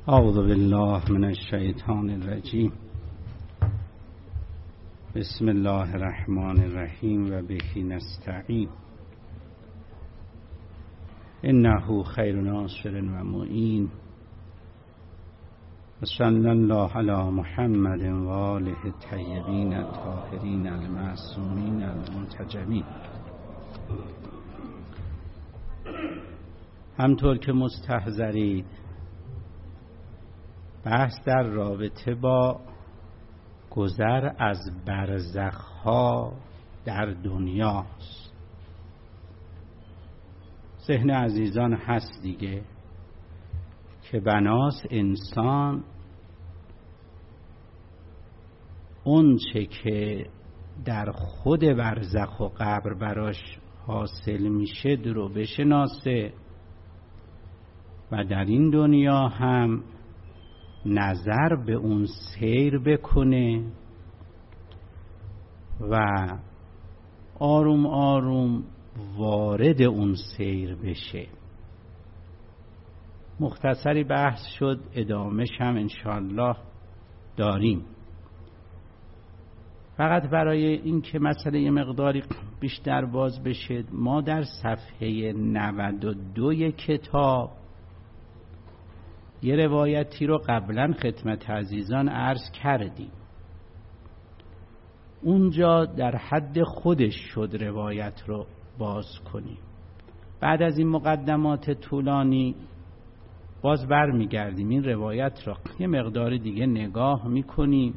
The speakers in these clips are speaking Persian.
اعوذ بالله من الشیطان الرجیم. بسم الله الرحمن الرحیم و به نستعین. انه خیر ناصر و معین. و صلی الله علی محمد و آله الطیبین الطاهرین المعصومین المنتجبین. همطور که مستحضرید، بحث در رابطه با گذر از برزخ‌ها در دنیاست. ذهن عزیزان هست دیگه که بناس انسان اون چه که در خود برزخ و قبر براش حاصل میشه رو بشناسه و در این دنیا هم نظر به اون سیر بکنه و آروم آروم وارد اون سیر بشه. مختصری بحث شد، ادامهش هم انشاءالله داریم. فقط برای این که مسئله یه مقداری بیشتر باز بشه، ما در صفحه 92 کتاب یه روایتی رو قبلا خدمت عزیزان عرض کردیم. اونجا در حد خودش شد روایت رو باز کنیم. بعد از این مقدمات طولانی باز بر میگردیم این روایت رو یه مقدار دیگه نگاه میکنیم.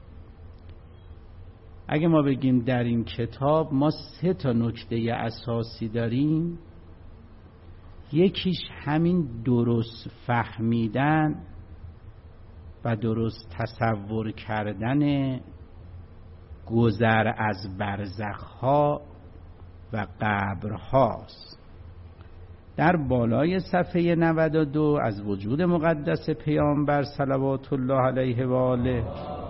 اگه ما بگیم در این کتاب ما 3 نکته اساسی داریم، یکیش همین درست فهمیدن و درست تصور کردن گذر از برزخ‌ها و قبرهاست. در بالای صفحه 92 از وجود مقدس پیامبر صلوات الله علیه و آله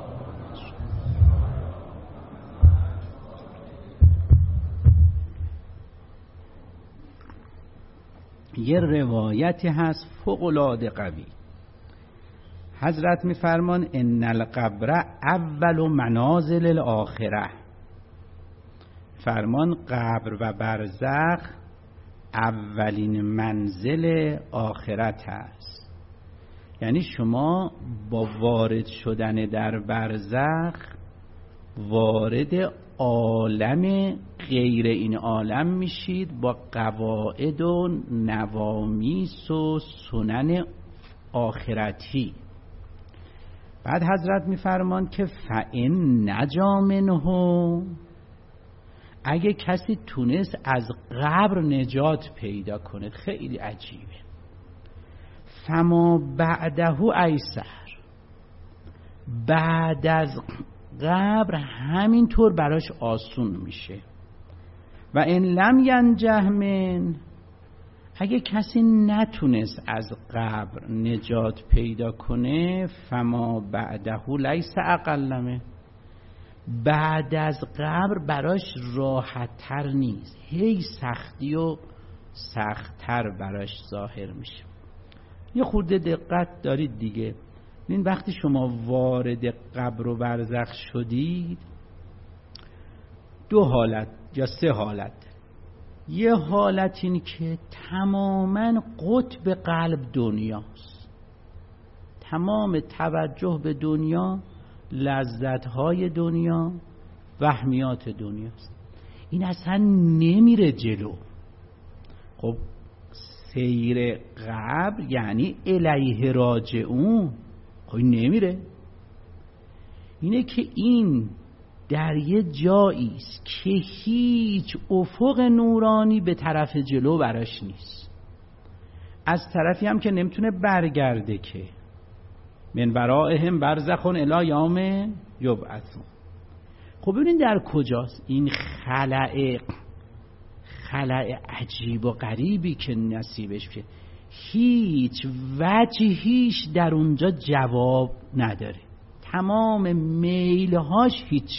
یه روایتی هست فوق‌العاده قوی. حضرت میفرمان ان القبر اول منازل الاخره. فرمان قبر و برزخ اولین منزل آخرت است. یعنی شما با وارد شدن در برزخ وارد عالم غیر این عالم میشید با قواعد و نوامیس و سنن آخرتی. بعد حضرت میفرمان که فَإِن نَجَا مِنْهُ، اگه کسی تونست از قبر نجات پیدا کنه، خیلی عجیبه، فَمَا بَعْدَهُ أَيْسَرُ، بعد از قبر همینطور براش آسون میشه. و ان لم ینجه من، اگه کسی نتونست از قبر نجات پیدا کنه، فما بعده لیس اقل منه، بعد از قبر براش راحت تر نیست، هی سختی و سختتر براش ظاهر میشه. یه خورده دقت دارید دیگه. این وقتی شما وارد قبر و برزخ شدید 2 حالت یا 3 حالت. یه حالت این که تماما قطب قلب دنیاست، تمام توجه به دنیا، لذت‌های دنیا، وهمیات دنیاست. این اصلا نمیره جلو. خب سیر قبر یعنی الیه راجعون، خب نمیره. اینه که این در یه جایی است که هیچ افق نورانی به طرف جلو براش نیست، از طرفی هم که نمیتونه برگرده که من ورائهم برزخ الی یوم یبعثون. خب ببینید در کجاست این خلأ عجیب و غریبی که نصیبش بشه. هیچ وجهیش در اونجا جواب نداره، تمام میلهاش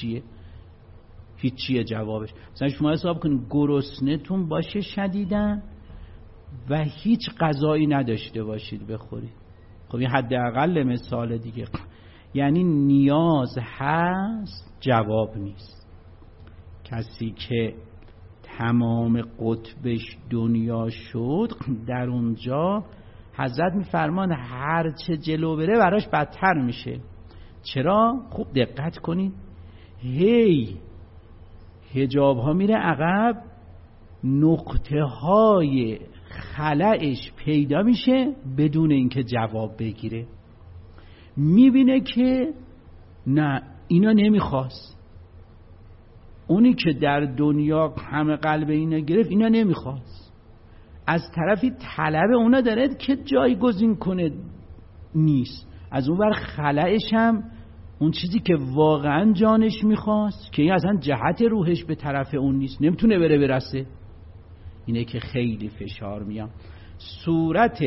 هیچیه جوابش. مثلا شما حساب کنید گرسنه‌تون باشه شدیداً و هیچ غذایی نداشته باشید بخورید، خب این حداقل مثال دیگه. یعنی نیاز هست، جواب نیست. کسی که تمام قطبش دنیا شد، در اونجا حضرت میفرمان هر چه جلو بره براش بدتر میشه. چرا؟ خوب دقت کنید، هی حجاب ها میره عقب، نقطه های خلأش پیدا میشه بدون اینکه جواب بگیره. میبینه که نه اینا نمیخواست، اونی که در دنیا همه قلب اینا گرفت اینا نمیخواست، از طرفی طلب اونا داره که جایگزین کنه نیست، از اون ور خلأش هم اون چیزی که واقعا جانش میخواست که این اصلا جهت روحش به طرف اون نیست، نمیتونه بره برسه. اینه که خیلی فشار میام. صورت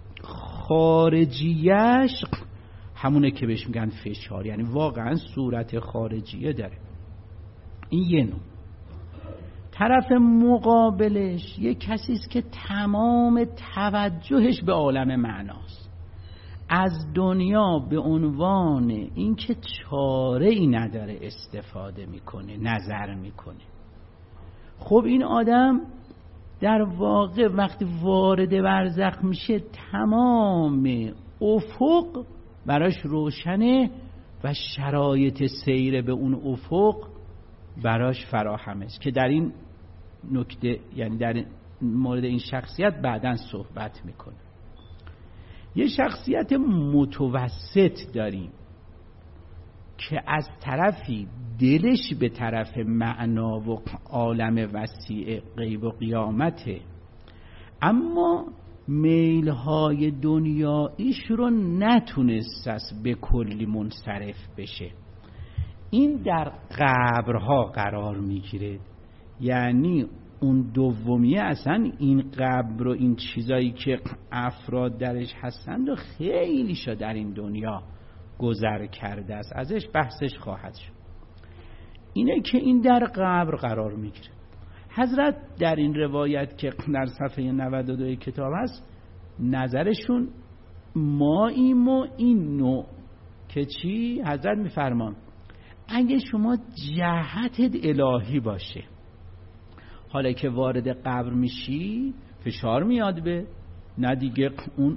خارجیش همونه که بهش میگن فشار، یعنی واقعا صورت خارجیه داره. این یه نوع. طرف مقابلش یه کسی است که تمام توجهش به عالم معناست، از دنیا به عنوان اینکه چاره ای نداره استفاده میکنه، نظر میکنه. خب این آدم در واقع وقتی وارد برزخ میشه تمام افق براش روشنه و شرایط سیر به اون افق براش فراهمه، که در این نکته یعنی در مورد این شخصیت بعداً صحبت میکنه. یه شخصیت متوسط داریم که از طرفی دلش به طرف معنا و عالم وسیع غیب و قیامته، اما میلهای دنیاییش رو نتونست به کلی منصرف بشه. این در قبرها قرار میگیره، یعنی اون دومیه اصلا این قبر و این چیزایی که افراد درش هستند و خیلی شا در این دنیا گذر کرده است، ازش بحثش خواهد شد. اینه که این در قبر قرار میگیره. حضرت در این روایت که در صفحه 92 کتاب هست نظرشون ماییم و این نوع که چی؟ حضرت میفرمان اگه شما جهتت الهی باشه، حالا که وارد قبر میشی فشار میاد به نه دیگه اون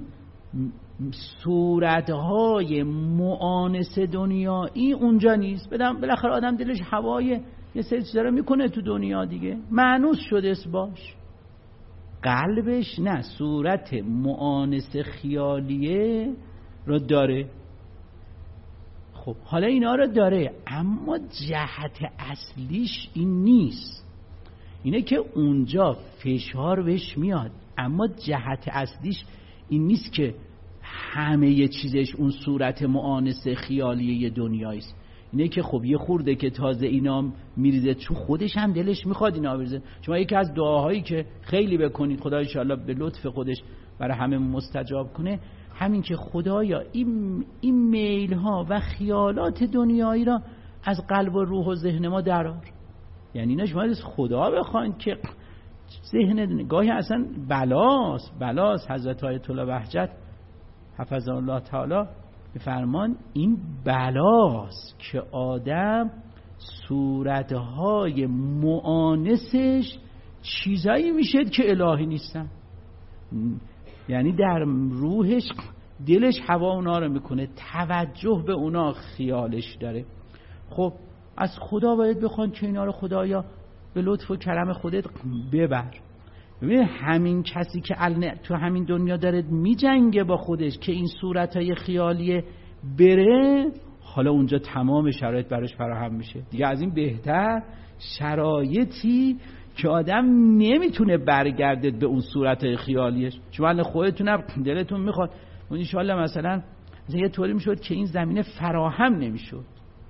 صورتهای مؤانس دنیایی اونجا نیست. بالاخره آدم دلش هوای یه سری چیزا رو میکنه تو دنیا دیگه، مانوس شده باش، قلبش نه، صورت مؤانس خیالیه رو داره. خب حالا اینا رو داره اما جهت اصلیش این نیست. اینه که اونجا فشار بهش میاد اما جهت اصلیش این نیست که همه یه چیزش اون صورت مؤانس خیالیه دنیاییست. اینه که خب یه خورده که تازه اینا میریزه چون خودش هم دلش میخواد اینا بریزه. شما یکی از دعاهایی که خیلی بکنید خدا ان شاءالله به لطف خودش برای همه مستجاب کنه، همین که خدایا این میل ها و خیالات دنیایی را از قلب و روح و ذهن ما درار. یعنی اینا شما از خدا بخواید که ذهن گاهی اصلا بلاست. حضرت آیت الله بهجت حفظه الله تعالی فرمان این بلاست که آدم صورتهای مؤانسش چیزایی میشه که الهی نیستن، یعنی در روحش دلش هوا اونا رو میکنه، توجه به اونا خیالش داره. خب از خدا باید بخوان که اینا رو خدایا به لطف و کرم خودت ببر. ببین همین کسی که تو همین دنیا داره میجنگه با خودش که این صورتهای خیالیه بره، حالا اونجا تمام شرایط براش فراهم میشه دیگه. از این بهتر شرایطی که آدم نمیتونه برگرده به اون صورتهای خیالیش. شما خودتون دلتون میخواد اون انشاءالله مثلا یه طوری میشد که این زمینه فراهم نمیشد.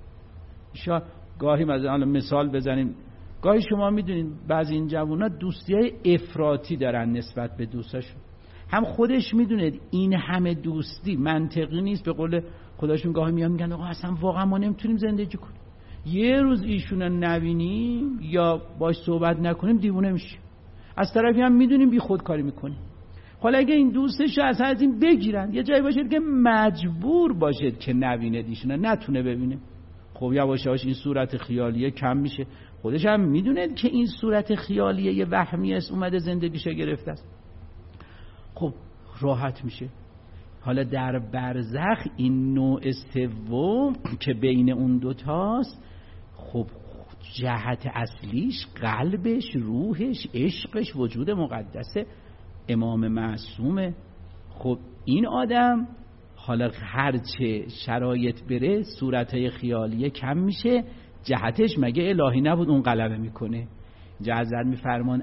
گاهی مثال بزنیم، گاهی شما میدونید بعضی این جوونا دوستی‌های افراطی دارن نسبت به دوستاشون، هم خودش میدونید این همه دوستی منطقی نیست. به قول خداشون گاهی میگن آقا اصلا واقعا ما نمیتونیم زندگی کنیم، یه روز ایشون رو نبینیم یا باش صحبت نکنیم دیوونه میشیم. از طرفی هم میدونیم بی خودکاری میکنیم. حالا اگه این دوستش رو از این بگیرن، یه جایی باشه که مجبور باشه که نبینه ایشون، نتونه ببینه، خب یواش یواش این صورت خیالیه کم میشه. خودش هم میدونه که این صورت خیالیه یه وهمی است، اومده زندگیشو گرفته است، خب راحت میشه. حالا در برزخ این نوع سوم که بین اون دوتاست، خب جهت اصلیش قلبش، روحش، عشقش، وجود مقدس امام معصومه. خب این آدم حالا هرچه شرایط بره صورتهای خیالیه کم میشه، جهتش مگه الهی نبود اون غلبه میکنه. اینجا حضرت میفرمان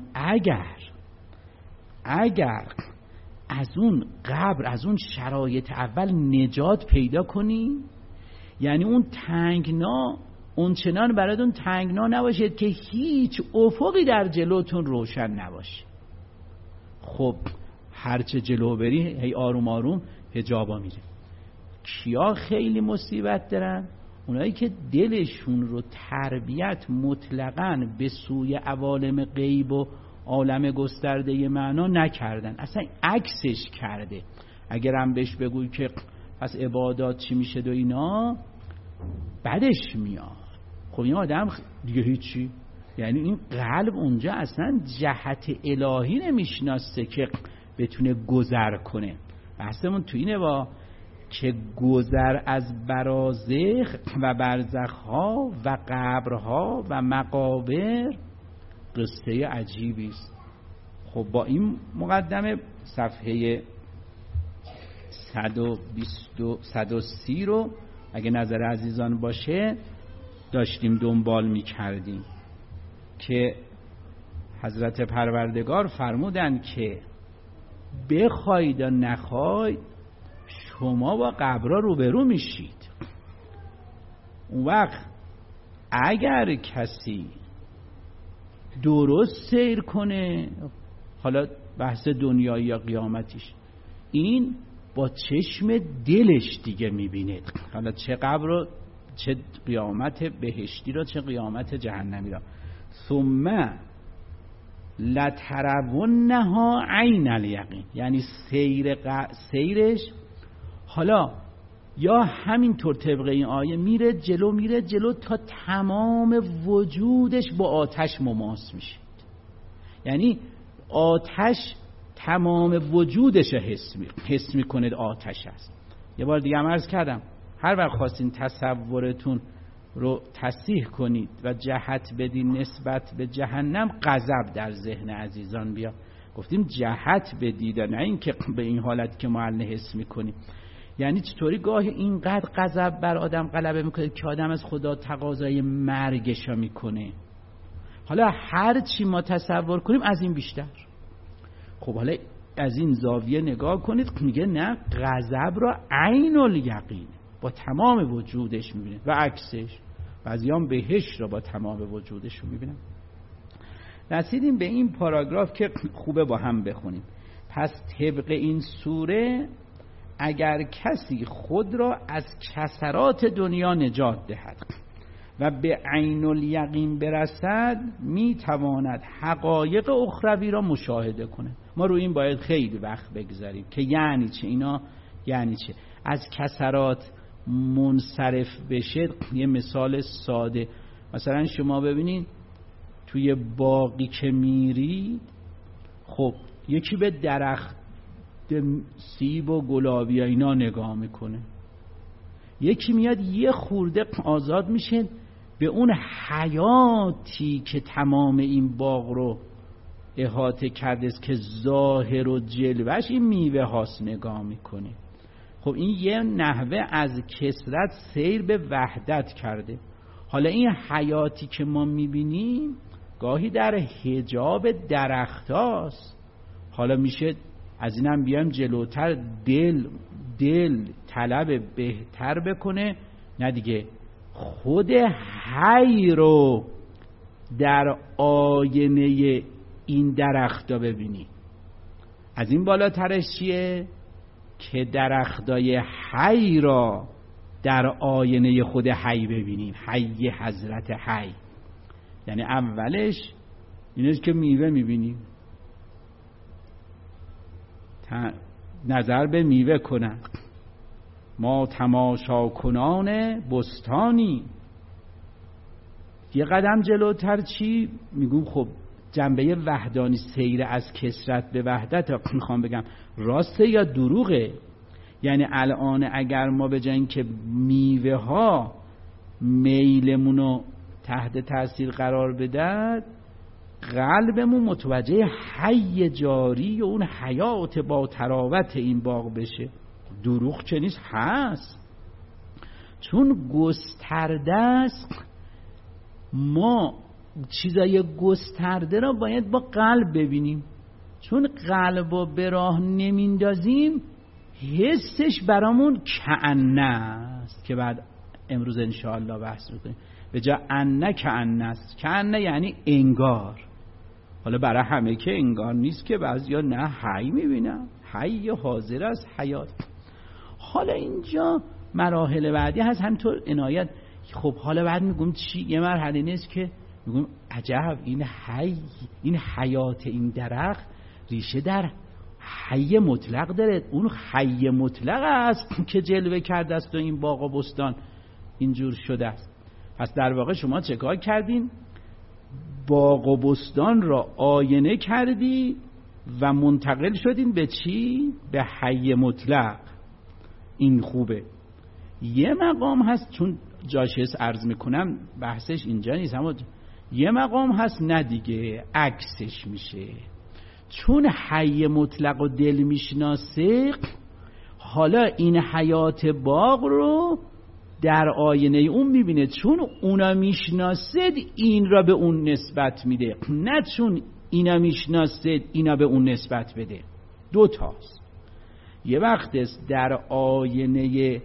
اگر از اون قبر، از اون شرایط اول نجات پیدا کنی، یعنی اون تنگنا اون چنان براتون تنگنا نباشید که هیچ افقی در جلوتون روشن نباشه. خب هرچه جلو بری هی آروم آروم حجابا میره. کیا خیلی مصیبت دارن؟ اونایی که دلشون رو تربیت مطلقاً به سوی عوالم غیب و عالم گسترده معنا نکردن، اصلا عکسش کرده. اگرم بهش بگوی که پس عبادات چی میشه و اینا، بدش میاد. خب این آدم دیگه هیچی، یعنی این قلب اونجا اصلا جهت الهی نمیشناسه که بتونه گذر کنه. بحثمون تو اینه با که گذر از برازخ و برزخها و قبرها و مقابر قصه عجیبی است. خب با این مقدمه صفحه 130 رو اگه نظر عزیزان باشه داشتیم دنبال می کردیم که حضرت پروردگار فرمودن که بخواید و نخواید شما با قبرها روبرو میشید. اون وقت اگر کسی درست سیر کنه، حالا بحث دنیایی یا قیامتیش، این با چشم دلش دیگه میبینه، حالا چه قبر رو، چه قیامت بهشتی رو، چه قیامت جهنمی رو. ثم لترونها عین الیقین، یعنی سیرش حالا یا همینطور طبق این آیه میره جلو تا تمام وجودش با آتش مماس میشه، یعنی آتش تمام وجودش حس میکنه آتش است. یه بار دیگه هم عرض کردم هر وقت خواستین تصورتون رو تصحیح کنید و جهت بدین نسبت به جهنم، غضب در ذهن عزیزان بیا. گفتیم جهت بدید، نه اینکه به این حالت که ما الان حس میکنیم. یعنی چطوری گاهی اینقدر غضب بر آدم غلبه میکنه که آدم از خدا تقاضای مرگشا میکنه. حالا هر چی ما تصور کنیم از این بیشتر. خب حالا از این زاویه نگاه کنید، میگه نه، غضب را عین الیقین با تمام وجودش میبینه و عکسش. بعضیام بهشت را با تمام وجودش میبینن. رسیدیم به این پاراگراف که خوبه با هم بخونیم. پس طبق این سوره اگر کسی خود را از کسرات دنیا نجات دهد و به عین الیقین برسد، میتواند حقایق اخروی را مشاهده کنه. ما رو این باید خیلی وقت بگذاریم که یعنی چه اینا، یعنی چه از کسرات منصرف بشه. یه مثال ساده، مثلا شما ببینید توی باقی که میری، خب یکی به درخت سیب و گلابی اینا نگاه میکنه، یکی میاد یه خورده آزاد میشه به اون حیاتی که تمام این باغ رو احاطه کرده است که ظاهر و جلوش این میوه هاست نگاه میکنه. خب این یه نحوه از کثرت سیر به وحدت کرده. حالا این حیاتی که ما میبینیم گاهی در حجاب درخت هاست. حالا میشه از اینم بیایم جلوتر، دل طلب بهتر بکنه، نه دیگه خود حی رو در آینه این درخت ها ببینی. از این بالاترش چیه؟ که درختای حی را در آینه خود حی ببینیم. حی حضرت حی، یعنی اولش اینه که میوه میبینیم، نظر به میوه کنن. ما تماشا کنان بستانی. یه قدم جلوتر چی میگم؟ خب جنبه وحدانی، سیر از کثرت به وحدت، میخوام بگم راسته یا دروغه؟ یعنی الان اگر ما به جای اینکه میوه ها میلمونو تحت تاثیر قرار بدن، قلبمون متوجه حی جاری و اون حیات با تراوت این باغ بشه. دروغ چه نیست، هست. چون گسترده است، ما چیزای گسترده را باید با قلب ببینیم. چون قلب رو به راه نمیندازیم، حسش برامون کأنه است که بعد امروز انشاءالله بحث میکنیم. به جا انه کأنه است. کأنه یعنی انگار. حالا برای همه که انگار نیست که بعضیا نه حی میبینم، حی حاضر است حیات. حالا اینجا مراحل بعدی هست همینطور عنایت. خب حالا بعد میگم چی؟ یه مرحله نیست که میگم عجب این حی، این حیات این درخت ریشه در حی مطلق داره. اون حی مطلق است که جلوه کرده است و این باغ و بستان اینجور شده است. پس در واقع شما چه کار کردین؟ باغ و بستان را آینه کردی و منتقل شدین به چی؟ به حی مطلق. این خوبه. یه مقام هست، چون جاشیس عرض میکنم بحثش اینجا نیست، اما یه مقام هست نه دیگه، عکسش میشه. چون حی مطلق و دل میشناسه، حالا این حیات باغ رو در آینه اون میبینه. چون اونا میشناسد این را به اون نسبت میده، نه چون اینا میشناسد اینا به اون نسبت بده. دو تاست. یه وقت است در آینه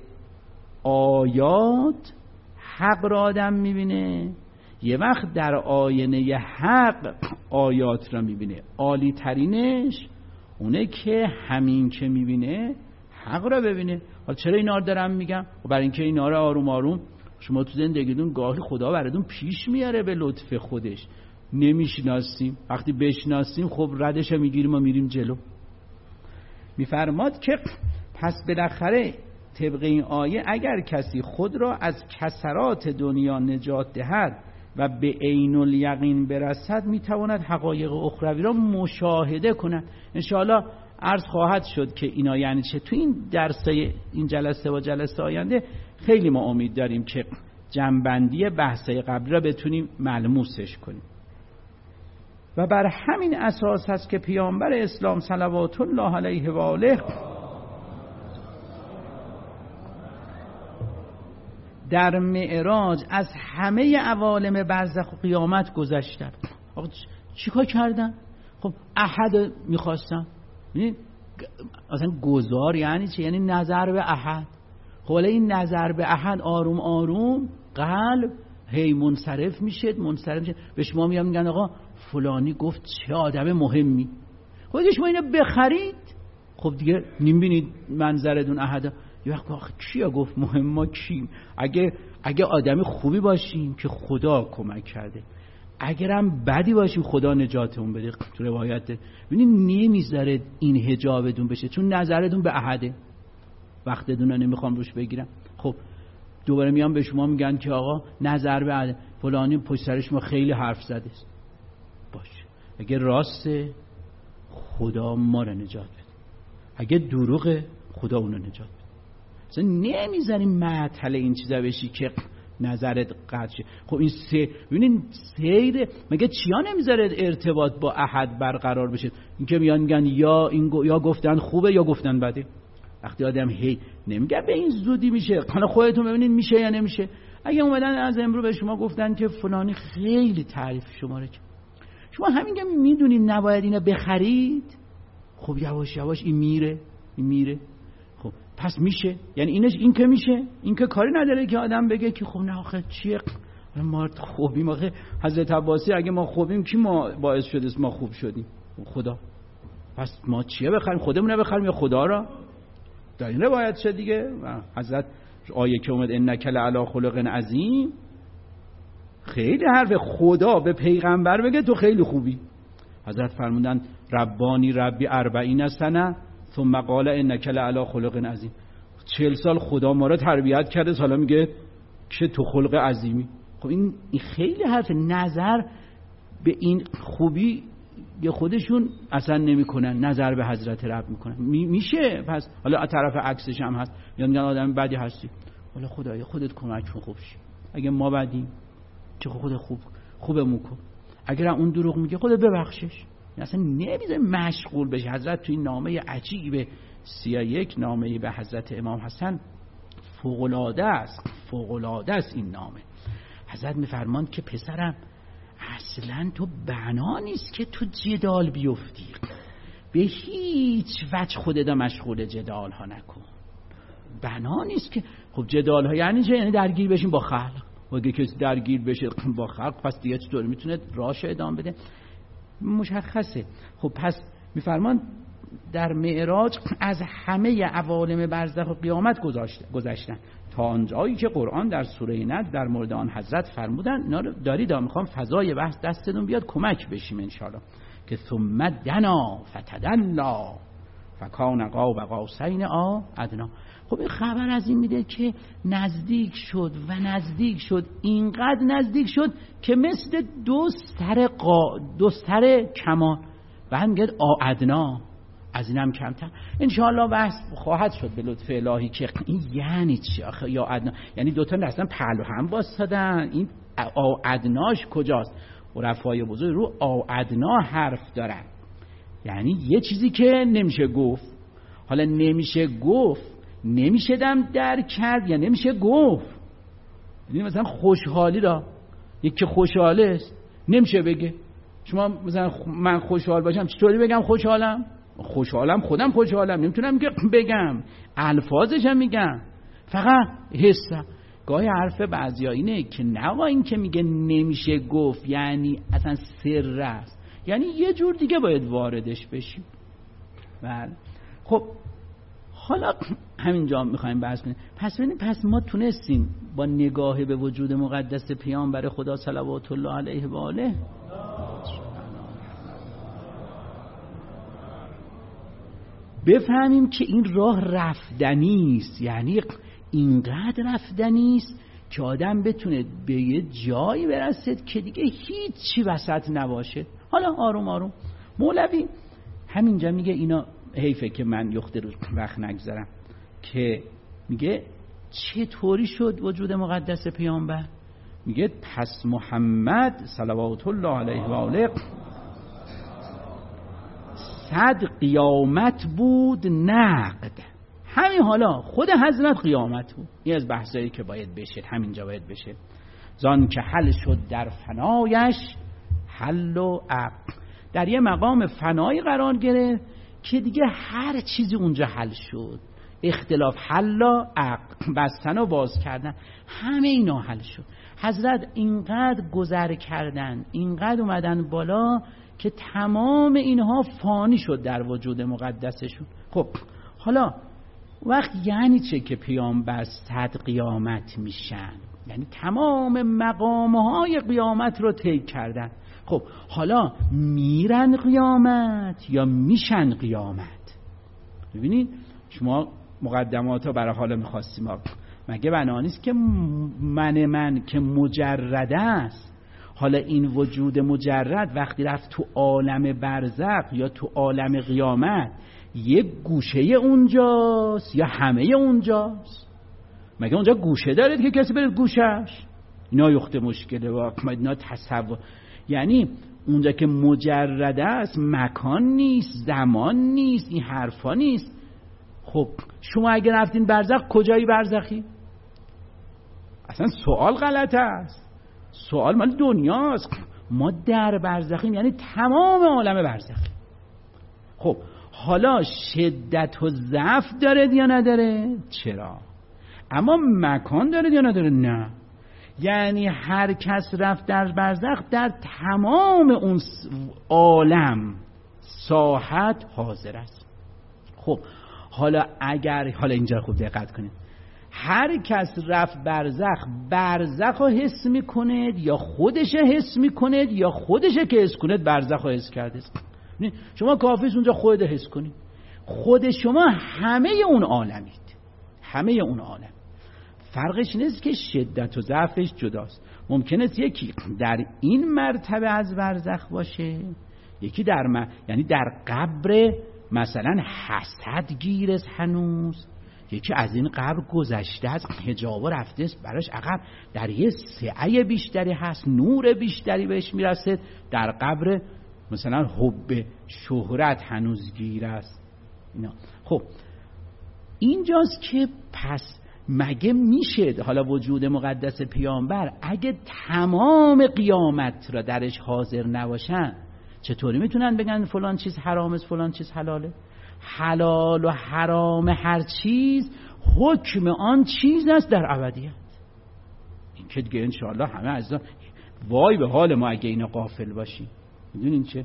آیات حق را آدم میبینه، یه وقت در آینه حق آیات را میبینه. عالی ترینش اونه که همین که میبینه حق را ببینه. حالا چرا اینا رو دارم میگم؟ برای اینکه اینا رو آروم آروم شما تو زندگیتون گاهی خدا براتون پیش میاره به لطف خودش. نمیشناسیم، وقتی بشناسیم خب ردش میگیریم و میریم جلو. میفرماد که پس بالاخره طبق این آیه اگر کسی خود را از کسرات دنیا نجات دهد و به عین الیقین برسد، میتواند حقایق اخروی را مشاهده کند. انشاءالله عرض خواهد شد که اینا یعنی چه. تو این درسای این جلسه و جلسه آینده خیلی ما امید داریم که جنبندی بحثای قبلی را بتونیم ملموسش کنیم. و بر همین اساس هست که پیامبر اسلام صلوات الله علیه و آله در معراج از همه عوالم برزخ و قیامت گذشتن. آقا چیکار کردن؟ خب احد میخواستن. اصلا گذار یعنی چه؟ یعنی نظر به احد. خب این نظر به احد آروم آروم قلب هی منصرف میشه. به شما میگن آقا فلانی گفت چه آدم مهمی، خودش شما اینو بخرید. خب دیگه نمیبینید منظرتون احد. یه وقت آخه کیا گفت مهم؟ ما کی؟ اگه آدم خوبی باشیم که خدا کمک کرده، اگرم بدی باشیم خدا نجاتمون بده. تو روایت ببینید نمیذاره این حجابتون بشه چون نظرتون به احده. وقتتون رو نمیخوام روش بگیرم. خب دوباره میان به شما میگن که آقا نظر به احده فلانی پشت سرش ما خیلی حرف زده است. باشه، اگه راسته خدا ما رو نجات بده، اگه دروغه خدا اون رو نجات بده. اصلا نمیذاریم معطل این چیزا بشی که نظرت قطع شه. خب این ببینین سیر مگه چیا نمیذاره ارتباط با احد برقرار بشه؟ اینکه میگن یا گفتن خوبه یا گفتن بده. وقتی آدم هی نمیگه به این زودی میشه. حالا خودتون ببینید میشه یا نمیشه. اگه اومدن از امروز به شما گفتن که فلانی خیلی تعریف شما رو کرد، شما همین که میدونید نباید اینو بخرید، خب یواش یواش این میره. خب پس میشه، یعنی این که میشه، این که کاری نداره که آدم بگه که خب نه آخه چیه ما خوبیم. آخه حضرت عباسی اگه ما خوبیم کی ما باعث شده ما خوب شدیم؟ خدا. پس ما چیه بخریم؟ خودمون رو بخریم یا خدا را؟ در این روایت شد دیگه. حضرت آیه که اومد انک لعلی خلق عظیم، خیلی حرف خدا به پیغمبر بگه تو خیلی خوبی. حضرت فرمودن ربانی ربی 40 سنه ثم قال انک لعلی خلق عظیم. 40 سال خدا ما رو تربیت کرده، حالا میگه که تو خلق عظیمی. خب این خیلی حرف نظر به این خوبی یه خودشون اصلا نمیکنن، نظر به حضرت رب میکنن. میشه پس حالا طرف عکسش هم هست، یا میگن آدم بدی هستی، حالا خدای خودت کمک کن خوب شی. اگه ما بدیم چه خود خوبمون کن، اگر اون دروغ میگه خودت ببخشش. اصلا نمیذاره مشغول بشه. حضرت توی نامه عجیب 31 نامه به حضرت امام حسن فوق‌العاده است این نامه. حضرت میفرماند که پسرم اصلا تو بنا نیست که تو جدال بیفتی، به هیچ وجه خودت مشغول جدال ها نکن. بنا نیست که خب جدال ها یعنی چه؟ یعنی درگیر بشین با خلق. اگه کسی درگیر بشه با خلق پس دیگه چطور میتونه راهش ادامه بده؟ مشخصه. خب پس میفرمان در معراج از همه عوالم برزخ و قیامت گذشتن تا آنجایی که قرآن در سوره نجم در مورد آن حضرت فرمودن. اینا رو دارید، میخوام فضای بحث دستتون بیاد کمک بشیم انشاءالله. که ثم دنا فتدلا فکان قاب قوسین او ادنا. خب این خبر از این میده که نزدیک شد، اینقدر نزدیک شد که مثل دو سر کمان. بعد میگه ادنا، از اینم کمتر. انشاءالله بحث خواهد شد به لطف الهی که این یعنی چی آخه. یا ادنا یعنی دوتا اصلا پهلو هم واسطادن، این ادناش کجاست؟ عرفای بزرگ رو ادنا حرف دارن، یعنی یه چیزی که نمیشه گفت. حالا نمیشه گفت، نمیشه دم درک کرد یا نمیشه گفت. یعنی مثلا خوشحالی را یکی خوشحاله است نمیشه بگه. شما مثلا من خوشحال باشم چطوری بگم خوشحالم؟ خودم خوشحالم نمیتونم بگم، الفاظش هم میگم، فقط حسم. گاهی حرف بعضیا اینه که نه این که میگه نمیشه گفت یعنی اصلا سر است، یعنی یه جور دیگه باید واردش بشیم. بله خب حالا همینجا میخوایم بحث کنیم. پس ما تونستیم با نگاه به وجود مقدس پیامبر خدا صلوات الله علیه و آله بفهمیم که این راه رفتنی است. یعنی اینقدر رفتنی است که آدم بتونه به یه جایی برسد که دیگه هیچی وسط نباشه. حالا آروم آروم مولوی همینجا میگه، اینا حیفه که من یخته رو وقت نگذارم، که میگه چطوری شد وجود مقدس پیامبر. میگه پس محمد صلوات الله علیه و آله 100 قیامت بود نقد. همین حالا خود حضرت قیامت بود. این از بحثایی که باید بشه، همینجا باید بشه. زان که حل شد در فنایش حل و عقد. در یه مقام فنایی قرار گرفت که دیگه هر چیزی اونجا حل شد. اختلاف حل و عقد، بستن و باز کردن، همه اینا حل شد. حضرت اینقدر گذر کردن، اینقدر اومدن بالا که تمام اینها فانی شد در وجود مقدسشون. خب حالا وقت یعنی چه که پیامبر 100 قیامت میشن؟ یعنی تمام مقامهای قیامت رو طی کردن. خب حالا میرن قیامت یا میشن قیامت؟ ببینید شما مقدمات ها برای حالا میخواستیم، مگه بنا نیست که من که مجرد است. حالا این وجود مجرد وقتی رفت تو عالم برزخ یا تو عالم قیامت، یک گوشه اونجاست یا همه اونجاست؟ مگه اونجا گوشه دارید که کسی بره گوشش؟ اینا یخته مشکله و اینا تصور. یعنی اونجا که مجرد است مکان نیست، زمان نیست، این حرفا نیست. خب شما اگه رفتین برزخ کجایی برزخی؟ اصلا سوال غلط است. سوال مال دنیاست. ما در برزخیم، یعنی تمام عالم برزخی. خب حالا شدت و ضعف داره یا نداره؟ چرا؟ اما مکان داره یا نداره؟ نه. یعنی هر کس رفت در برزخ در تمام اون عالم ساحت حاضر است. خب حالا اینجا خوب دقت کنید، هر کس رفت برزخ رو حس میکنه یا خودش حس میکنه یا خودشه که حس کنه برزخ رو حس کرده. شما کافیست اونجا خودت حس کنی. خود شما همه اون عالمید، همه اون عالم. فرقش نیست که شدت و ضعفش جداست. ممکنه یکی در این مرتبه از برزخ باشه، یکی یعنی در قبر مثلا حسد گیرست هنوز، یکی از این قبر گذشته از حجاب و رفته است براش عقب، در یه سعه بیشتری هست، نور بیشتری بهش میرسه، در قبر مثلا حب شهرت هنوز گیر است اینا. خب اینجاست که پس مگه میشه حالا وجود مقدس پیامبر اگه تمام قیامت را درش حاضر نباشن، چطوری میتونن بگن فلان چیز حرام است فلان چیز حلاله؟ حلال و حرام هر چیز حکم آن چیز است در ابدیت. این که دیگه انشاءالله همه عزیزان وای به حال ما اگه اینا غافل باشیم. میدونین چه؟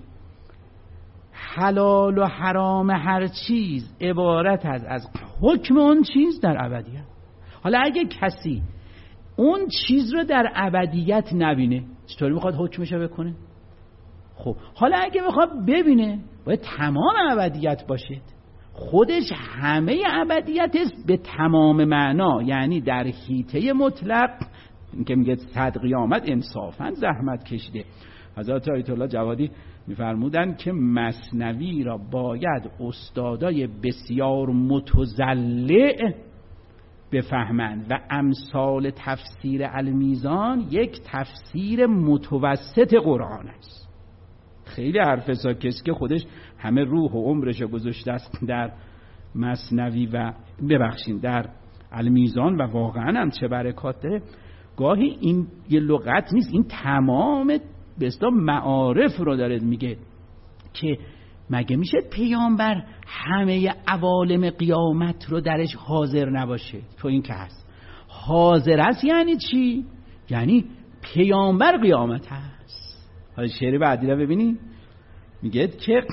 حلال و حرام هر چیز عبارت از حکم اون چیز در ابدیت. حالا اگه کسی اون چیز رو در ابدیت نبینه، چطوری میخواد حکمشو بکنه؟ خب حالا اگه میخواد ببینه باید تمام ابدیت باشید، خودش همه ابدیت است به تمام معنا، یعنی در حیطه مطلق. این که میگه 100 قیامت انصافا زحمت کشیده. حضرت آیت الله جوادی میفرمودن که مثنوی را باید استادای بسیار متضلع بفهمند و امثال تفسیر المیزان یک تفسیر متوسط قرآن است. خیلی حرف ساکس که خودش همه روح و عمرش گذاشته است در مثنوی و ببخشید در المیزان و واقعا هم چه برکات داره. گاهی این یه لغت نیست، این تمام به اصطلاح معارف رو داره میگه که مگه میشه پیامبر همه عوالم قیامت رو درش حاضر نباشه؟ تو این که هست حاضر است یعنی چی؟ یعنی پیامبر قیامت هست. حالا شعر بعدی رو ببینید، میگه که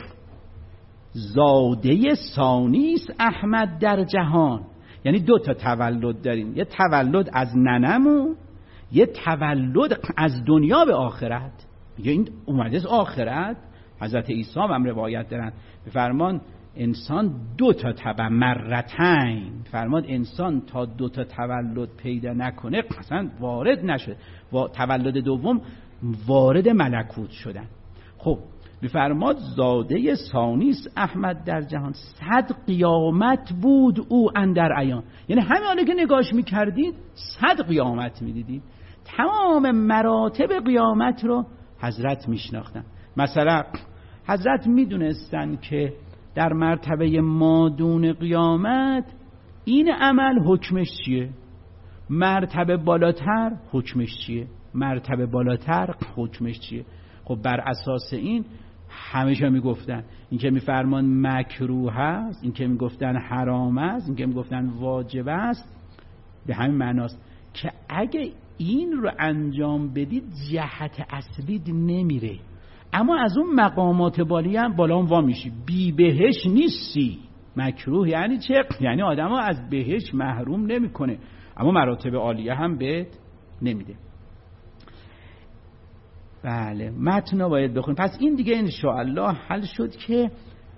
زاده ثانیست احمد در جهان، یعنی 2 تا تولد داریم، یه تولد از ننمون، یه تولد از دنیا به آخرت. میگه این اومده از آخرت. حضرت عیسی هم روایت دارن به فرمان انسان 2 تا مرتين، فرمان انسان تا 2 تا تولد پیدا نکنه اصلا وارد نشد، و تولد دوم وارد ملکوت شدن. خب بفرماد زاده ثانیست احمد در جهان، 100 قیامت بود او اندر عیان. یعنی همه حالا که نگاش میکردید 100 قیامت میدیدید، تمام مراتب قیامت رو حضرت میشناختن. مثلا حضرت میدونستن که در مرتبه مادون قیامت این عمل حکمش چیه، مرتبه بالاتر حکمش چیه، مرتبه بالاتر حکمش چیه. خب بر اساس این همیشه میگفتن، این که میفرمان مکروه است، این که میگفتن حرام است، این که میگفتن واجب است، به همین معناست که اگه این رو انجام بدید جهت اصلی نمیره، اما از اون مقامات بالا هم وا میشی، بی بهش نیستی. مکروه یعنی چه؟ یعنی آدمو از بهش محروم نمیکنه، اما مراتب عالیه هم بهت نمیده. بله متن رو باید بخونیم. پس این دیگه انشاءالله حل شد که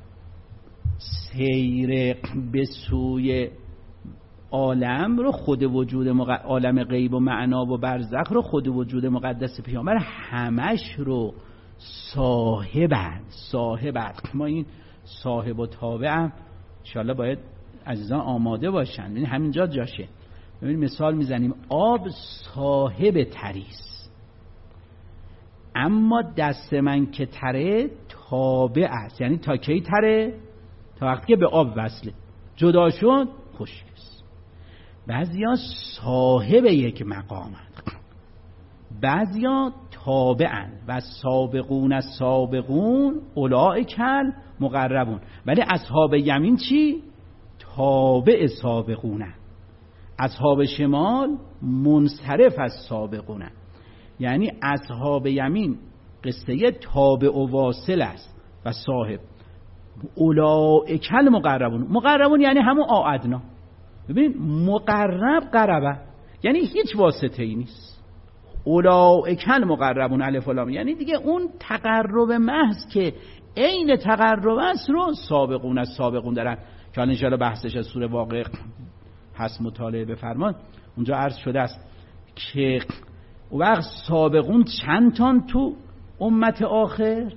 سیر به سوی عالم رو خود وجود عالم غیب و معنا و برزخ رو خود وجود مقدس پیامبر همش رو صاحبند. ما این صاحب و تابع هم انشاءالله باید عزیزان آماده باشن. یعنی همینجا جاشه. ببین مثال میزنیم، آب صاحب تریست، اما دست من که تره تابع است. یعنی تا کی تره؟ تا وقتی که به آب وصله، جدا شد خشک است. بعضیا صاحب یک مقامند، بعضیا تابعن و سابقون اولئک المقربون. ولی اصحاب یمین چی؟ تابع سابقونن. اصحاب شمال منصرف از سابقونن. یعنی اصحاب یمین قصه تابع و واصل است و صاحب. اولئک المقربون، مقربون یعنی همون آعدنا. ببین مقرب قربه یعنی هیچ واسطه ای نیست. اولئک المقربون الف و لام، یعنی دیگه اون تقرب محض که عین تقرب است رو سابقون از سابقون دارن که الان ان شاءالله بحثش از سوره واقع هست، مطالعه بفرمان. اونجا عرض شده است که وقت سابقون چند تان تو امت آخر،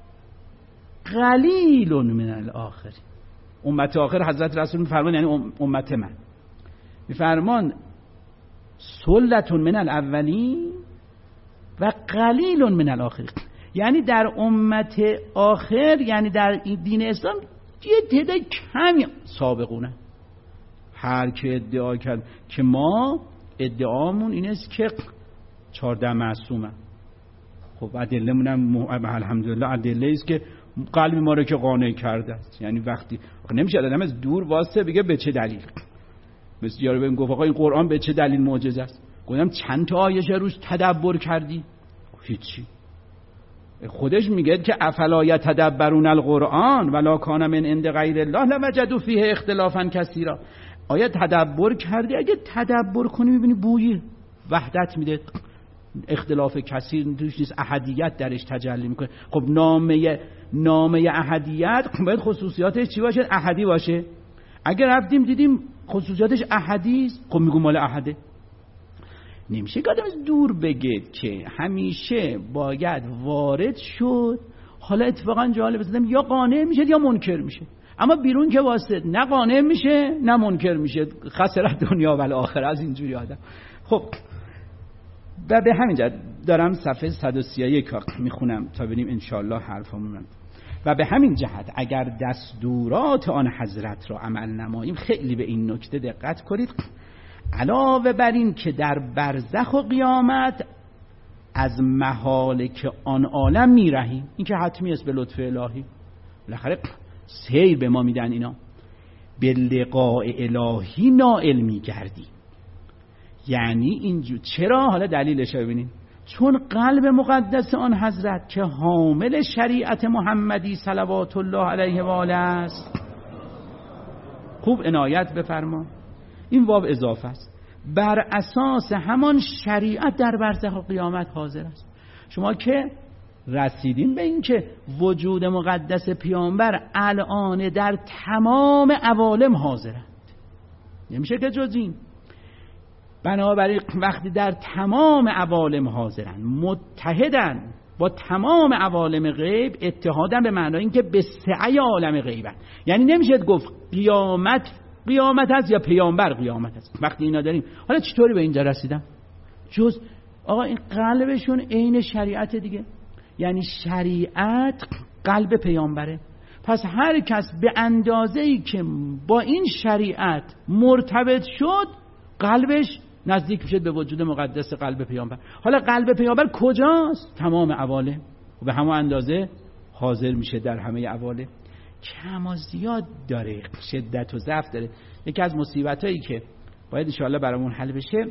قلیل من الاخر. امت آخر حضرت رسول میفرمان یعنی امت من، میفرمان سلة من الاولین و قلیل من الاخرین. یعنی در امت آخر، یعنی در دین اسلام یه تعداد کمی سابقونه. هر که ادعا کرد که ما ادعامون این است که 14 معصومه، خب ادله‌مون هم الحمدلله ادله است که قلب ما رو که قانع کرده است. یعنی وقتی نمیشه آدم از دور واسه بگه به چه دلیل، مثل یارو بهم گفت آقا این قرآن به چه دلیل معجزه است، گفتم چند تا آیه روش تدبر کردی؟ هیچی. خودش میگه که افلا یتدبرون القرآن ولا کان من عند غیر الله لوجدوا فیه اختلافا کثیرا. آیا تدبر کردی؟ اگه تدبر کنی میبینی بوی وحدت میده، اختلاف کثیر توش نیست، احدیت درش تجلی میکنه. خب نامه احدیت باید خصوصیاتش چی باشه؟ احدی باشه. اگر رفتیم دیدیم خصوصیاتش احدی است، خب میگم مال احده. نمیشه که آدم از دور بگه که همیشه باید وارد شد. حالا اتفاقا جالب بزنم یا قانع میشه یا منکر میشه، اما بیرون که واسه نه قانع میشه نه منکر میشه، خسرت دنیا و الاخره. از اینجوری آدم. خب و به همین جهت دارم صفحه 131 میخونم تا ببینیم انشالله حرفمون. و به همین جهت اگر دستورات آن حضرت را عمل نماییم، خیلی به این نکته دقت کنید، علاوه بر این که در برزخ و قیامت از مهالک آن عالم میرهیم، این که حتمی است به لطف الهی، بالاخره سیر به ما میدن اینا، به لقاء الهی نائل میگردیم. یعنی اینجور. چرا؟ حالا دلیلش رو ببینید. چون قلب مقدس آن حضرت که حامل شریعت محمدی صلوات الله علیه و آله است، خوب عنایت بفرما، این واو اضافه است، بر اساس همان شریعت در برزخ و قیامت حاضر است. شما که رسیدین به این که وجود مقدس پیامبر الان در تمام عوالم حاضرند، نمیشه که جز این. بنابراین وقتی در تمام عوالم حاضرن، متحدن با تمام عوالم غیب، اتحادن به معنای اینکه به سعی عالم غیبن. یعنی نمیشه گفت قیامت هست یا پیامبر قیامت هست. وقتی اینا داریم، حالا چطوری به اینجا رسیدم؟ جز آقا این قلبشون عین شریعت دیگه، یعنی شریعت قلب پیامبره. پس هر کس به اندازه‌ای که با این شریعت مرتبط شد، قلبش نزدیک میشه به وجود مقدس قلب پیامبر. حالا قلب پیامبر کجاست؟ تمام عوالم، و به همون اندازه حاضر میشه در همه عوالم. کم و زیاد داره، شدت و ضعف داره. یکی از مصیبتایی که باید ان شاءالله برامون حل بشه،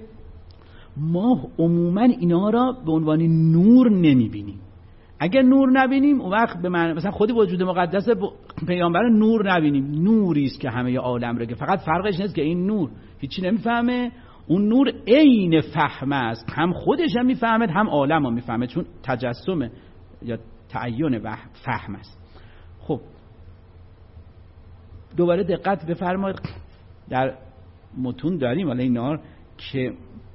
ما عموما اینا را به عنوان نور نمیبینیم. اگر نور نبینیم اون وقت به معنی مثلا خود وجود مقدس پیامبر نور نبینیم، نوری است که همه عالم رو، که فقط فرقش اینه که این نور هیچی نمیفهمه، اون نور عین فهم است، هم خودش هم میفهمه هم عالم هم میفهمه، چون تجسم یا تعین و فهم است. خب دوباره دقت بفرمایید، در متون داریم حالا اینا که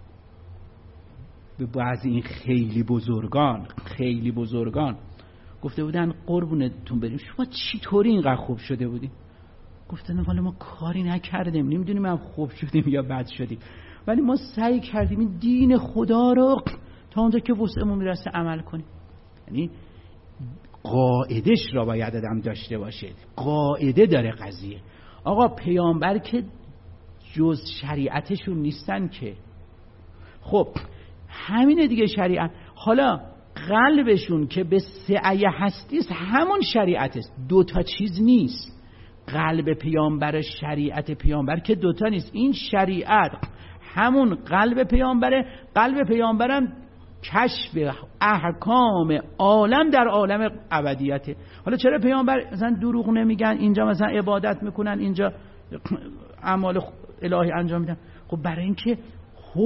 به بعضی این خیلی بزرگان گفته بودن قربونتون بریم شما چی طوری اینقدر خوب شده بودیم؟ گفتن والا ما کاری نکردیم، نمیدونیم هم خوب شدیم یا بد شدیم، ولی ما سعی کردیم این دین خدا رو تا اونجا که وسعمون میرسه عمل کنیم. یعنی قاعدش را باید آدم داشته باشه، قاعده داره قضیه. آقا پیامبر که جز شریعتشون نیستن که، خب همینه دیگه شریعت. حالا قلبشون که به سعی هستیست همون شریعت است، دوتا چیز نیست. قلب پیامبر شریعت پیامبر که دوتا نیست، این شریعت همون قلب پیامبره، قلب پیامبرم کشف احکام عالم در عالم ابدیته. حالا چرا پیامبر مثلا دروغ نمیگن، اینجا مثلا عبادت میکنن، اینجا اعمال الهی انجام میدن؟ خب برای اینکه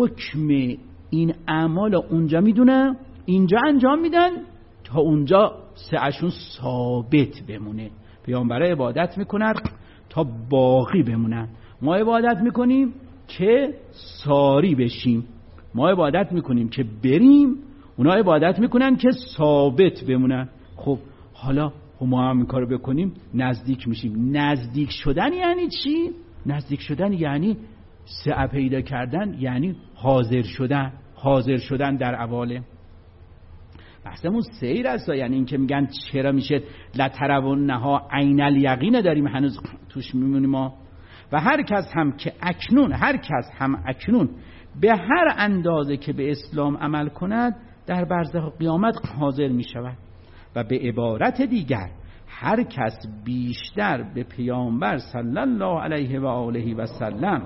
حکم این اعمال اونجا میدونن، اینجا انجام میدن، تا اونجا سعشون ثابت بمونه. پیامبرا عبادت میکنن تا باقی بمونن، ما عبادت میکنیم که ساری بشیم، ما عبادت میکنیم که بریم، اونا عبادت میکنن که ثابت بمونن. خب حالا ما هم این کارو بکنیم نزدیک میشیم. نزدیک شدن یعنی چی؟ نزدیک شدن یعنی سعی پیدا کردن، یعنی حاضر شدن، حاضر شدن در عوالم. بحثمون سیر است، یعنی این که میگن چرا میشه لترونها عین الیقین داریم هنوز توش میمونیم ما. و هر کس هم اکنون به هر اندازه که به اسلام عمل کند در برزخ قیامت حاضر میشود. و به عبارت دیگر هر کس بیشتر به پیامبر صلی الله علیه و آله و سلم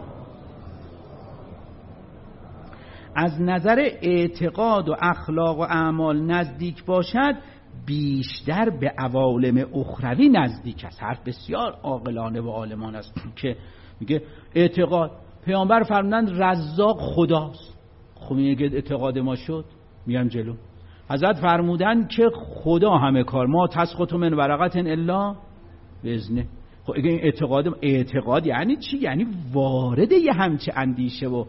از نظر اعتقاد و اخلاق و اعمال نزدیک باشد، بیشتر به عوالم اخروی نزدیک است. حرف بسیار عاقلانه و عالمانه است که میگه اعتقاد، پیامبر فرمودند رزاق خداست. خب این اگه اعتقاد ما شد میام جلو. حضرت فرمودند که خدا همه کار، ما تسقط من ورقت الا باذنه. خب اگه این اعتقاد یعنی چی؟ یعنی وارد یه همچه اندیشه و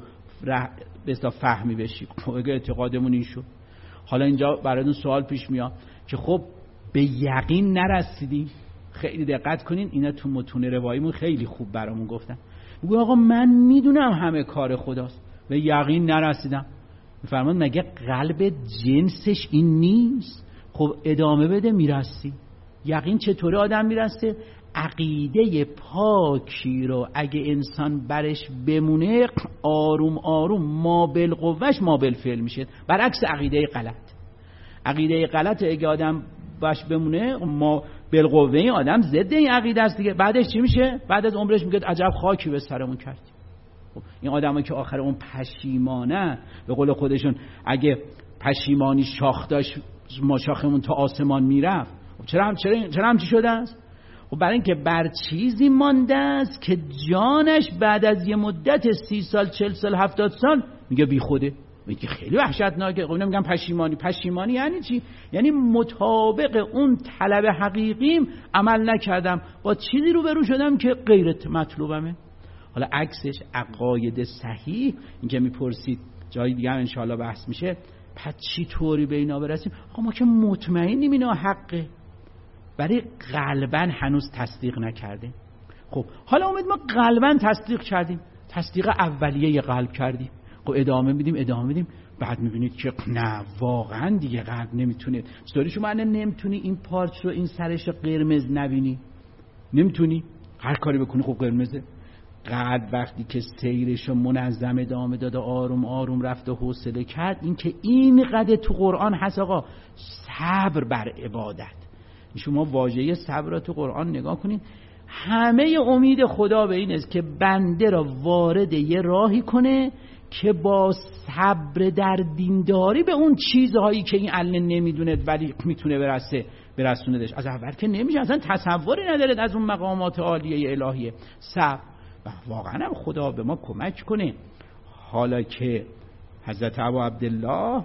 بسا فهمی بشی. خب اگه اعتقادمون این شد، حالا اینجا براتون سوال پیش میاد که خب به یقین نرسیدیم. خیلی دقت کنین، اینا تو متون رواییمون خیلی خوب برامون گفتن. میگه آقا من میدونم همه کار خداست، به یقین نرسیدم. میفرمان مگه قلب جنسش این نیست؟ خب ادامه بده میرسی. یقین چطوره آدم میرسه؟ عقیده پاکی رو اگه انسان برش بمونه، آروم آروم ما بالقوهش ما بالفعل میشه. برعکس عقیده غلط. عقیده غلط اگه آدم باش بمونه، ما بالقوه آدم ضد این عقیده است دیگه. بعدش چی میشه؟ بعد از عمرش میگه عجب خاکی به سرمون کردی. این آدمایی که آخر اون پشیمانه، به قول خودشون اگه پشیمانی شاخ داشت ما شاخمون تا آسمان میرفت. چرا همچی شده است؟ خب برای اینکه بر چیزی مانده است که جانش بعد از یه مدت 30 سال 40 سال 70 سال میگه بی خوده. میگه خیلی وحشتناکه. خب میگم پشیمانی یعنی چی؟ یعنی مطابق اون طلب حقیقیم عمل نکردم، با چیزی روبرو شدم که غیر مطلوبمه. حالا عکسش عقاید صحیح، این که میپرسید جای دیگه هم انشاءالله بحث میشه، پس چی طوری به اینا برسیم؟ آقا ما که مطمئنیم اینا حقه، برای قلبن هنوز تصدیق نکرده. خب حالا امید ما قلبن تصدیق کردیم، تصدیق اولیه قلب کردیم. خب ادامه میدیم، بعد میبینید که نه واقعا دیگه قلب نمیتونه. چطوری شما نمیتونی این پارچ رو، این سرش قرمز نبینی؟ نمیتونی هر کاری بکنی خب قرمزه. قلب وقتی که سیرش رو منظم ادامه داد، آروم آروم رفت و حوصله کرد، این که این قدر تو قرآن هست آقا، صبر بر عبادت. شما واژه صبر را تو قرآن نگاه کنید، همه امید خدا به این است که بنده را وارد یه راهی کنه که با صبر در دینداری به اون چیزهایی که این علم نمیدونه ولی میتونه برسوندش. از اول که نمیشه، اصلا تصوری ندارد از اون مقامات عالیه الهیه. صبر. و واقعا هم خدا به ما کمک کنه. حالا که حضرت ابو عبدالله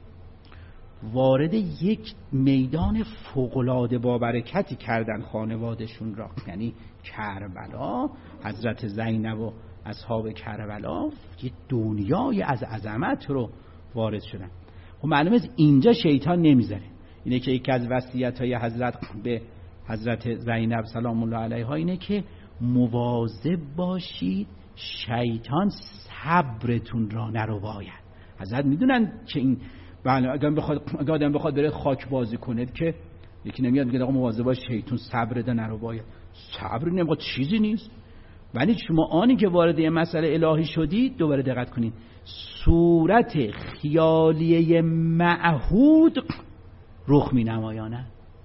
وارد یک میدان فوق‌العاده با برکتی کردن خانوادشون را، یعنی کربلا، حضرت زینب و اصحاب کربلا یه دنیای از عظمت رو وارد شدن. خب معلومه از اینجا شیطان نمیذاره. اینه که یکی از وصیت‌های حضرت به حضرت زینب سلام الله علیها اینه که مواظب باشید شیطان صبرتون را نرباید. حضرت میدونن که این اگه آدم بخواد بره خاک بازی کنه که یکی نمیاد میگه آقا مواظب باش شیطان صبر ده نرباید. صبر نمیگه چیزی نیست. ولی شما آنی که وارد یه مسئله الهی شدید، دوباره دقت کنید، صورت خیالیه معهود رخ می نمایانه.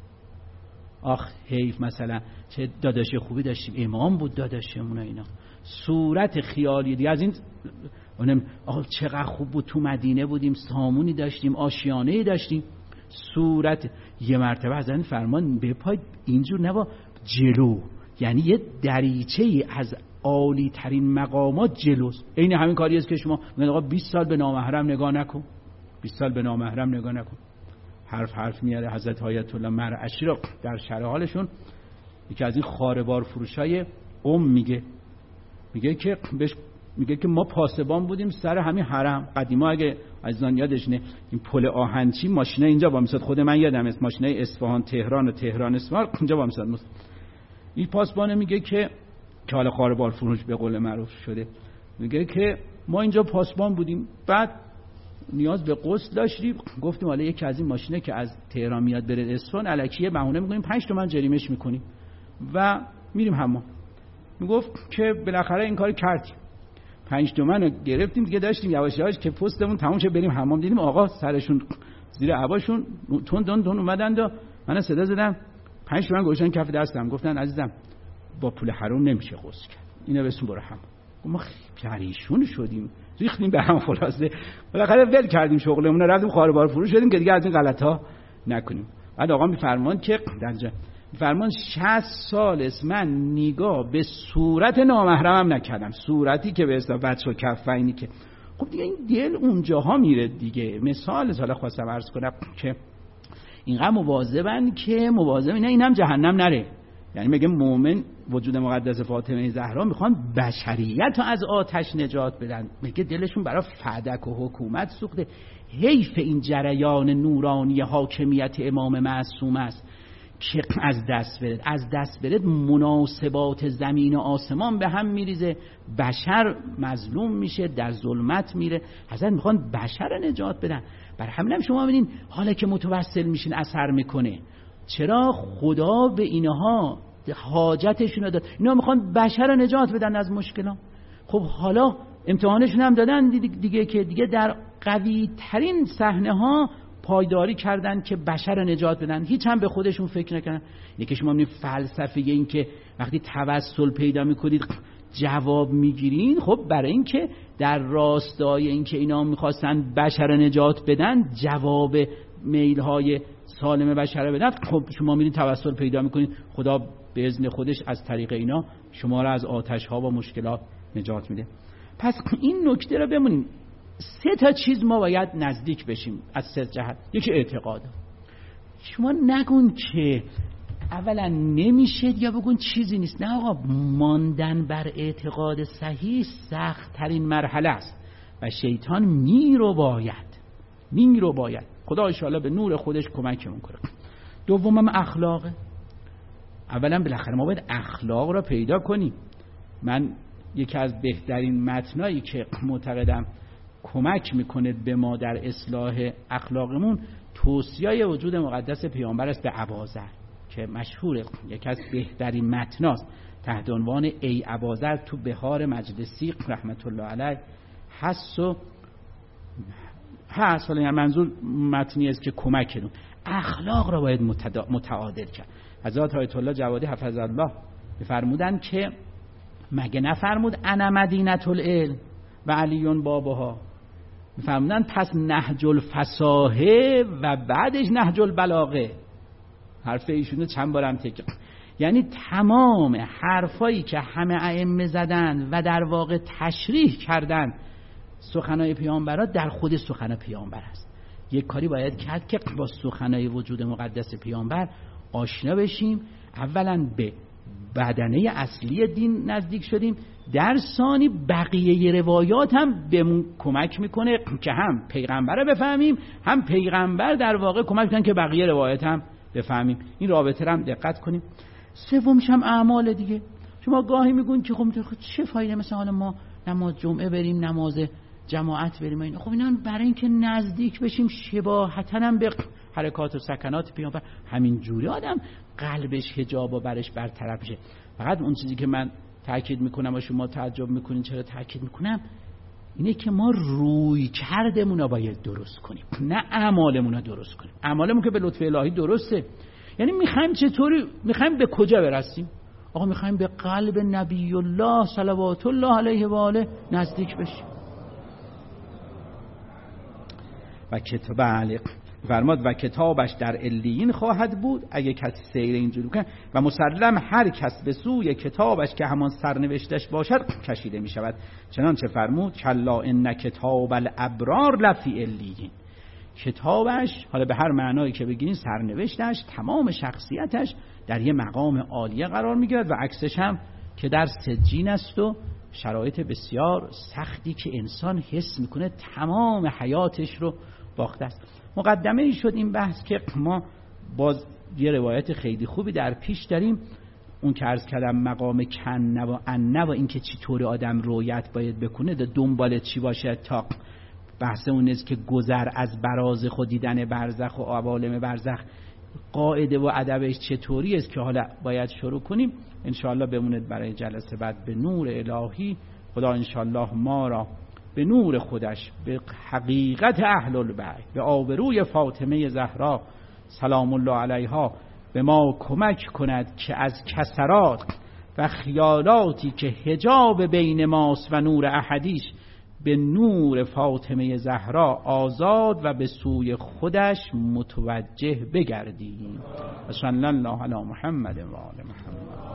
آخ حیف، مثلا چه داداش خوبی داشتیم، امام بود داداشمون، اینا صورت خیالی دیگه از این چقدر خوب بود، تو مدینه بودیم، سامونی داشتیم، آشیانه داشتیم. صورت یه مرتبه از این فرمان به پای اینجور نبا جلو، یعنی یه دریچه‌ای از عالی ترین مقامات جلوست. این همین کاری است که شما میگن آقا 20 سال به نامحرم نگاه نکن، 20 سال به نامحرم نگاه نکن. حرف میاره. حضرت آیت الله مرعشی رو در شرح حالشون یکی از این خاربار فروشای میگه که ما پاسبان بودیم سر همین حرم. قدیما اگه عزیزان یادشونه این پل آهنچی ماشینای اینجا با میساد، خود من یادم است ماشینای اصفهان تهران و تهران اصفهان اینجا با میساد. این پاسبان میگه که حالا خاربار فروش به قول معروف شده، میگه که ما اینجا پاسبان بودیم، بعد نیاز به غسل داشتیم، گفتیم حالا یکی از این ماشینه که از تهران میاد بره اصفهان الکیه بهونه میکنیم 5 تومن جریمهش میکنیم و میریم حمام. میگفت که بالاخره این کار کردیم، 5 تومن رو گرفتیم دیگه، داشتیم یواش یواش که پستمون تموم شه بریم حمام، دیدیم آقا سرشون زیر عباشون تون اومدن و من صدا زدم 5 تومن گوشن کف دستم، گفتن عزیزم با پول حرام نمیشه غسل کرد، اینا بهتون برو حمام. ما پریشون شدیم، ریختیم به هم، خلاصه بالاخره ول کردیم شغلمون رو، رفتیم خاربار فروش شدیم که دیگه از این غلطا نکنیم. بعد آقا میفرمان که درجه فرمان 60 سال است من نگاه به صورت نامحرمم نکردم، صورتی که به اصطلاح بچه و کفینی که خب دیگه این دل اونجاها میره دیگه. مثال حالا خواستم عرض کنم که اینقدر مواظبن که مواظب اینم جهنم نره. یعنی میگه مؤمن وجود مقدس فاطمه زهرا میخوان بشریت رو از آتش نجات بدن، میگه دلشون برای فدک و حکومت سوخته. حیف این جریان نورانی حاکمیت امام معصوم است که از دست برد مناسبات زمین و آسمان به هم میریزه، بشر مظلوم میشه، در ظلمت میره. حضرت میخوان بشر رو نجات بدن. بر همین شما ببینین حالا که متوسل میشین اثر میکنه. چرا؟ خدا به اینها حاجتشون داد، اینا میخوان بشر رو نجات بدن از مشکلات. خب حالا امتحانشون هم دادن دیگه که دیگه در قوی ترین صحنه ها پایداری کردن که بشر رو نجات بدن، هیچ هم به خودشون فکر نکنن. اینه که شما میبینید فلسفه این که وقتی توسل پیدا میکنید جواب میگیرین، خب برای این که در راستای این که اینا میخواستن بشر رو نجات بدن جواب میلهای سالم بشر رو بدن، خب شما میرین توسل پیدا میکنید، خدا به اذن خودش از طریق اینا شما رو از آتش ها و مشکلات نجات میده. پس این نکته رو بمونیم. 3 چیز ما باید نزدیک بشیم از 3 جهت. یکی اعتقاد. شما نگون که اولا نمیشه یا بگون چیزی نیست. نه آقا، ماندن بر اعتقاد صحیح سخت ترین مرحله است و شیطان میرو باید. خدا انشاءالله به نور خودش کمکمون کنه. دومم اخلاقه. اولا بالاخره ما باید اخلاق را پیدا کنیم. من یکی از بهترین متنایی که معتقدم کمک میکنه به ما در اصلاح اخلاقمون توصیه وجود مقدس پیامبر است به اباذر که مشهوره، یکی از بهترین متناست تحت عنوان ای اباذر تو بهار مجلسی رحمت الله علیه هست. ولی منظور متنی است که کمک کنه. اخلاق را باید متعادل کرد. حضرت آیت الله جوادی حفظ الله بفرمودن که مگه نفرمود انا مدینه العلم و علیون بابها؟ میفرمودن پس نهج الفصاحه و بعدش نهج البلاغه. حرف ایشونو چند بارم تکرار. یعنی تمام حرفایی که همه ائمه زدن و در واقع تشریح کردن سخنای پیامبرات در خود سخن پیامبر است. یک کاری باید کرد که با سخنای وجود مقدس پیامبر آشنا بشیم. اولا به بدنه اصلی دین نزدیک شدیم، در ثانی بقیه روایات هم بهمون کمک میکنه که هم پیغمبر رو بفهمیم، هم پیغمبر در واقع کمک میکنه که بقیه روایات هم بفهمیم. این رابطه رو هم دقت کنیم. سومش هم اعمال دیگه. شما گاهی میگون که خب چه فایده مثلا حالا ما نماز جمعه بریم، نماز جماعت بریم اینا. خب اینا برای اینکه نزدیک بشیم شباهتاً هم به حرکات و سکنات پیامبر، همین جوری آدم قلبش حجاب و برش برطرف میشه. فقط اون چیزی که من تاکید میکنم و شما تعجب میکنین چرا تاکید میکنم اینه که ما روی کردمون رو باید درست کنیم، نه اعمالمون رو درست کنیم. اعمالمون که به لطف الهی درسته، یعنی میخوایم به کجا برسیم؟ آقا میخوایم به قلب نبی الله صلوات الله علیه و آله نزدیک بشیم. و کتاب علیق فرماد و کتابش در علیین خواهد بود اگه کسی سیر اینجوری کنه و مسلم هر کس به سوی کتابش که همان سرنوشتش باشد کشیده می شود. چنانچه فرمود کلا ان کتاب الابرار لفی علیین. کتابش، حالا به هر معنایی که بگیرین، سرنوشتش، تمام شخصیتش در یه مقام عالیه قرار میگیرد و عکسش هم که در سجین است و شرایط بسیار سختی که انسان حس میکنه تمام حیاتش رو باخته است. مقدمه ای شد این بحث که ما باز یه روایت خیلی خوبی در پیش داریم، اون که عرض کردم مقام کنه و انه و این که چطور آدم رویت باید بکنه، دنبال چی باشه تا بحث اون است که گذر از براز خود دیدن برزخ و عوالم برزخ قاعده و ادبش چطوری است که حالا باید شروع کنیم. انشاءالله بموند برای جلسه بعد. به نور الهی خدا انشاءالله ما را به نور خودش، به حقیقت اهل البیت، به آبروی فاطمه زهرا سلام الله علیها به ما کمک کند که از کسرات و خیالاتی که حجاب بین ماست و نور احدیش به نور فاطمه زهرا آزاد و به سوی خودش متوجه بگردیم. صلی الله علی محمد و آل محمد.